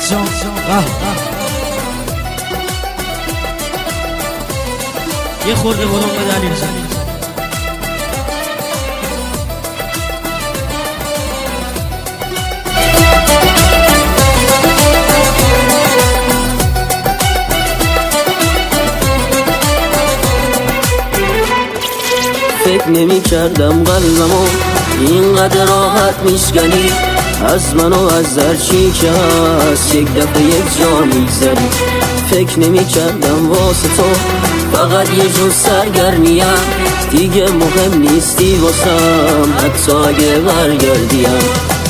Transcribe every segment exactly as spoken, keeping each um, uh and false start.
جان یه خورده بودم به دلیل جان فکر نمی کردم قلبمو اینقدر راحت میشکنی از من و از هرچی که هست یک دفعه یک جا میگذری. فکر نمی کردم واسه تو فقط یه جور سرگرمیم دیگه مهم نیستی واسم حتی اگه برگردیم.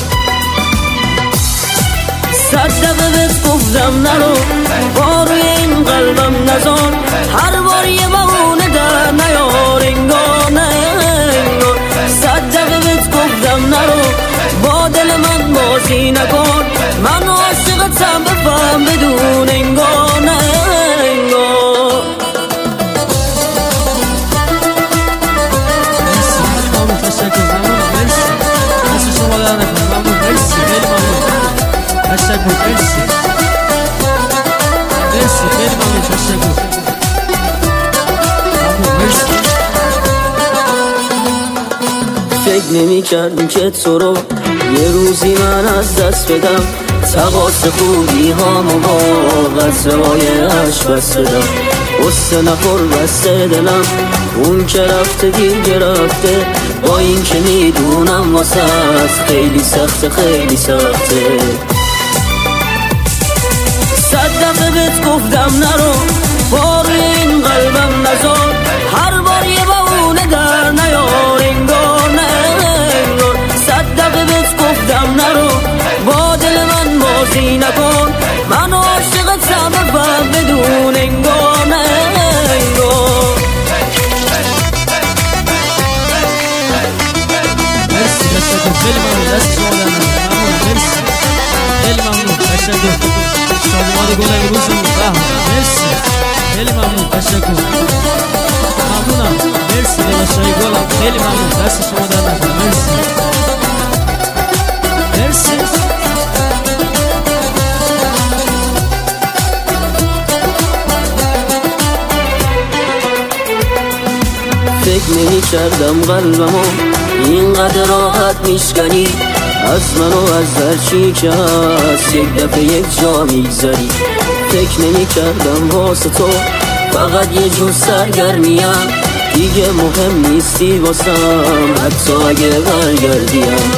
صد دفعه بهت گفتم نرو با روی این قلبم نزار هر بار یه بهونه در نیار انگار نه انگار. صد دفعه بهت گفتم نرو با دل من بازی نکن من عاشقتم بفهم بدون انگار نه انگار. تشکر ممنونم مرسی دست شما در نکنم ممنون مرسی خیلی ممنون تشکر مرسی مرسی خیلی ممنون تشکر ممنون مرسی. فکر نمی کردم که تو رو یه روزی من از دست بدم تقاس خوبی هامو با غزرهای عشق بس بدم قصه نخور بسته دلم اون که رفته دیگه رفته با این که میدونم واسه خیلی سخته خیلی سخته. صد دفعه بهت گفتم نرو با روی این قلبم نزار هر بار یه بهونه در نیار انگار نه انگار. صد دفعه بهت گفتم نرو با دل من بازی نکن من عاشقتم بفهم بدون انگار نه انگار. مرسی تشکر خیلی ممنون دست شما در نکنم ممنون مرسی خیلی ممنون تشکر شادمان گل امروزمون مرسی خیلی ممنون تشکر ممنونم مرسی دلاشای گلم خیلی ممنون دست شما در نکنم مرسی مرسی. فکر نمی کردم قلبمو اینقدر راحت میشکنی از من و از هرچی که هست یک دفعه یک جا میگذری. فکر نمی کردم واسه تو فقط یه جور سرگرمیم دیگه مهم نیستی واسم حتی اگه برگردیم.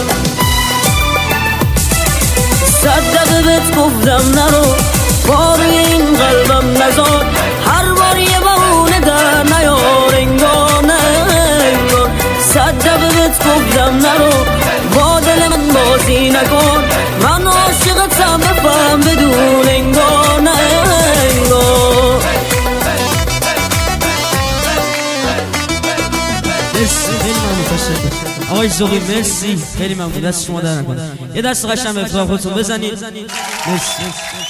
صد دفعه بهت گفتم نرو با روی این قلبم نزار هر بار یه بهونه در نیار انگار نه انگار. صد دفعه بهت گفتم نرو با دل من بازی نکن من عاشقتم بفهم بدون انگار نه انگار. مرسی خیلی ممنون تشکر آقای ذوقی مرسی خیلی ممنون دست شما در نکنه یه دست قشنگ به افتخار خودتون بزنید مرسی.